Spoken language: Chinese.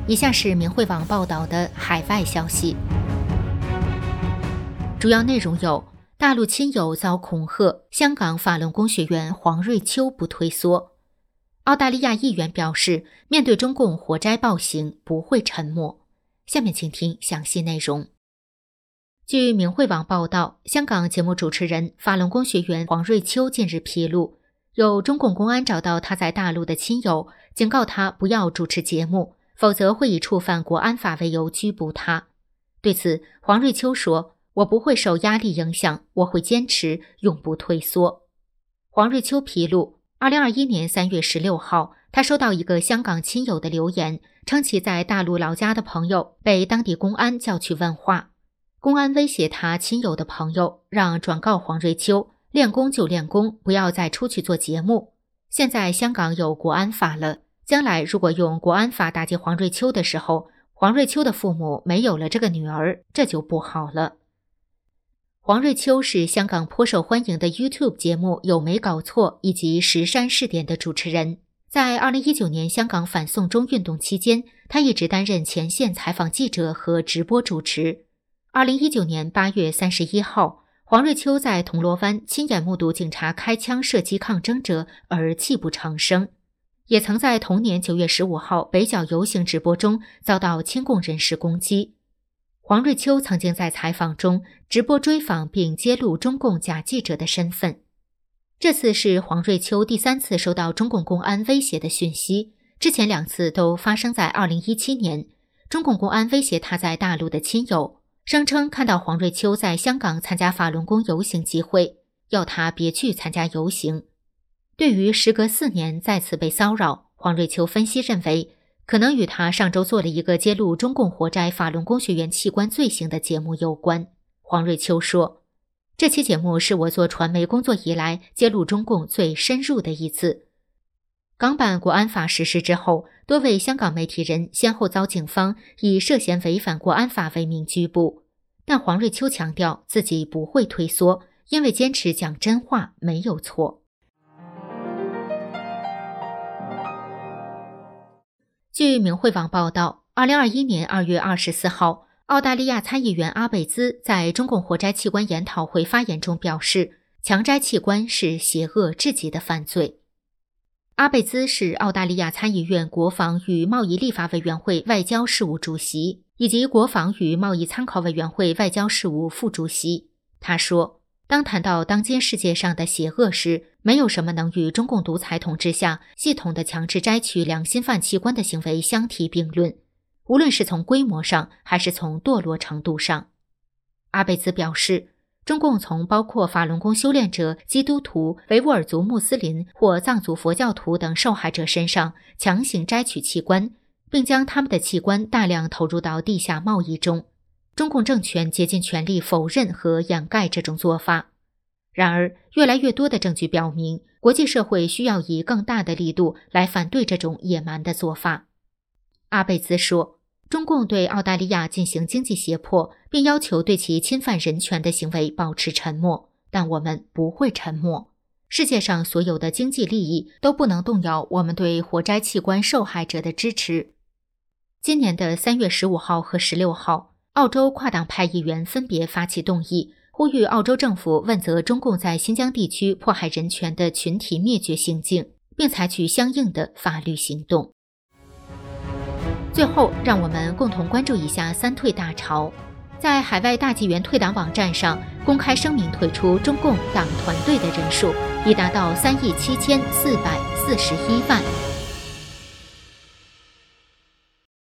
以下是明慧网报道的海外消息，主要内容有：大陆亲友遭恐吓，香港法轮功学员黄瑞秋不退缩；澳大利亚议员表示，面对中共活摘暴行不会沉默。下面请听详细内容。据明慧网报道，香港节目主持人、法轮功学员黄瑞秋近日披露，有中共公安找到他在大陆的亲友，警告他不要主持节目，否则会以触犯国安法为由拘捕他。对此，黄瑞秋说：“我不会受压力影响，我会坚持，永不退缩。”黄瑞秋披露，2021年3月16号，他收到一个香港亲友的留言，称其在大陆老家的朋友被当地公安叫去问话。公安威胁他亲友的朋友，让转告黄瑞秋，练功就练功，不要再出去做节目。现在香港有国安法了，将来如果用国安法打击黄瑞秋的时候，黄瑞秋的父母没有了这个女儿，这就不好了。黄瑞秋是香港颇受欢迎的 YouTube 节目《有没搞错》以及石山试点的主持人。在2019年香港反送中运动期间，他一直担任前线采访记者和直播主持。2019年8月31号，黄瑞秋在铜锣湾亲眼目睹警察开枪射击抗争者而泣不成声，也曾在同年9月15号北角游行直播中遭到亲共人士攻击。黄瑞秋曾经在采访中直播追访并揭露中共假记者的身份。这次是黄瑞秋第3次收到中共公安威胁的讯息，之前2次都发生在2017年。中共公安威胁他在大陆的亲友，声称看到黄瑞秋在香港参加法轮功游行集会，要他别去参加游行。对于时隔4年再次被骚扰，黄瑞秋分析认为，可能与他上周做了一个揭露中共活摘法轮功学员器官罪行的节目有关。黄瑞秋说，这期节目是我做传媒工作以来揭露中共最深入的一次。港版国安法实施之后，多位香港媒体人先后遭警方以涉嫌违反国安法为名拘捕，但黄瑞秋强调自己不会退缩，因为坚持讲真话没有错。据明慧网报道，2021年2月24号，澳大利亚参议员阿贝兹在中共活摘器官研讨会发言中表示，强摘器官是邪恶至极的犯罪。阿贝兹是澳大利亚参议院国防与贸易立法委员会外交事务主席，以及国防与贸易参考委员会外交事务副主席。他说，当谈到当今世界上的邪恶时，没有什么能与中共独裁统治下系统的强制摘取良心犯器官的行为相提并论，无论是从规模上还是从堕落程度上。阿贝兹表示，中共从包括法轮功修炼者、基督徒、维吾尔族穆斯林或藏族佛教徒等受害者身上强行摘取器官，并将他们的器官大量投入到地下贸易中。中共政权竭尽全力否认和掩盖这种做法。然而，越来越多的证据表明，国际社会需要以更大的力度来反对这种野蛮的做法。阿贝兹说，中共对澳大利亚进行经济胁迫，并要求对其侵犯人权的行为保持沉默，但我们不会沉默。世界上所有的经济利益都不能动摇我们对活摘器官受害者的支持。今年的3月15号和16号，澳洲跨党派议员分别发起动议，呼吁澳洲政府问责中共在新疆地区迫害人权的群体灭绝行径，并采取相应的法律行动。最后，让我们共同关注一下三退大潮。在海外大纪元退党网站上公开声明退出中共党团队的人数已达到37441万，